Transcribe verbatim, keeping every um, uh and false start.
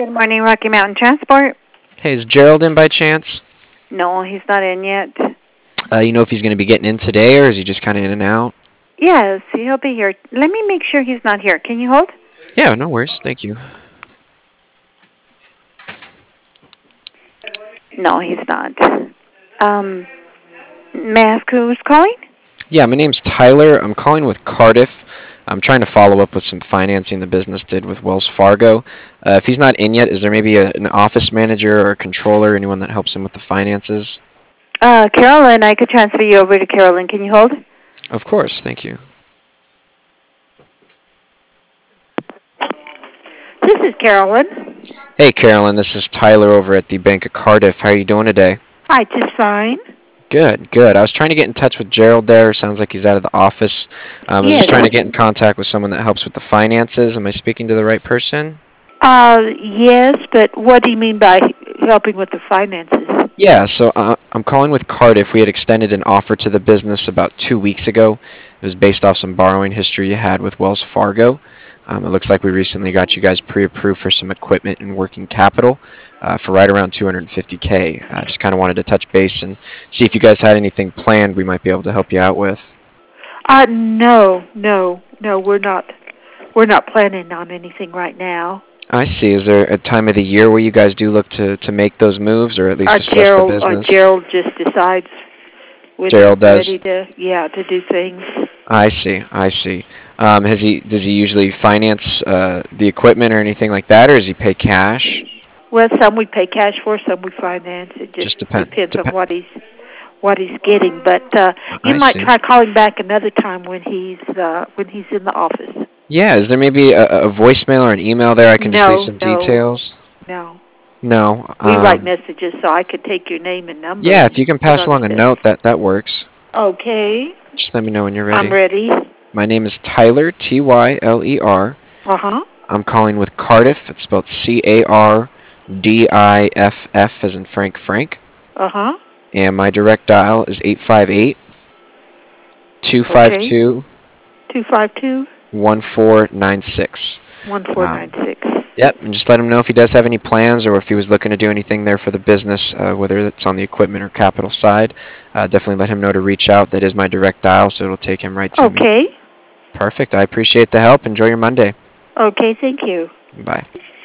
Morning, Rocky Mountain Transport. Hey, is Gerald in by chance? No, he's not in yet. Uh, you know if he's going to be getting in today, or is he just kind of in and out? Yes, he'll be here. Let me make sure he's not here. Can you hold? Yeah, no worries. Thank you. No, he's not. Um, may I ask who's calling? Yeah, my name's Tyler. I'm calling with Cardiff. I'm trying to follow up with some financing the business did with Wells Fargo. Uh, if he's not in yet, is there maybe a, an office manager or a controller, anyone that helps him with the finances? Uh, Carolyn, I could transfer you over to Carolyn. Can you hold? Of course, thank you. This is Carolyn. Hey, Carolyn, this is Tyler over at the Bank of Cardiff. How are you doing today? Hi, just fine. Good, good. I was trying to get in touch with Gerald there. Sounds like he's out of the office. Um, I was Yes. just trying to get in contact with someone that helps with the finances. Am I speaking to the right person? Uh, yes, but what do you mean by helping with the finances? Yeah, so uh, I'm calling with Cardiff. We had extended an offer to the business about two weeks ago. It was based off some borrowing history you had with Wells Fargo. Um, it looks like we recently got you guys pre-approved for some equipment and working capital uh, for right around two hundred fifty K. I just kind of wanted to touch base and see if you guys had anything planned we might be able to help you out with. Uh, no, no, no, we're not, we're not planning on anything right now. I see. Is there a time of the year where you guys do look to, to make those moves or at least Our discuss the Gerald, our business? Gerald just decides when Gerald he's does? ready to, yeah, to do things. I see. I see. Um, has he? Does he usually finance uh, the equipment or anything like that, or does he pay cash? Well, some we pay cash for, some we finance. It just, Just depend. depends on Dep- what he's what he's getting. But uh, you I might see. try calling back another time when he's uh, when he's in the office. Yeah. Is there maybe a, a voicemail or an email there I can just leave No, some no, details? no. No. We write Um, messages, so I could take your name and number yeah. and If you can put it pass on along a the desk. note, that that works. Okay, Just let me know when you're I'm ready. ready. My name is Tyler. T Y L E R. Uh huh. I'm calling with Cardiff. It's spelled C A R D I F F as in Frank Frank. Uh huh. And my direct dial is eight five eight, two five Okay. two, Two five two one four nine six. one four nine Um, six. yep, and just let him know if he does have any plans or if he was looking to do anything there for the business, uh, whether it's on the equipment or capital side. Uh, definitely let him know to reach out. That is my direct dial, so it'll take him right to me. Okay. Perfect. I appreciate the help. Enjoy your Monday. Okay. Thank you. Bye.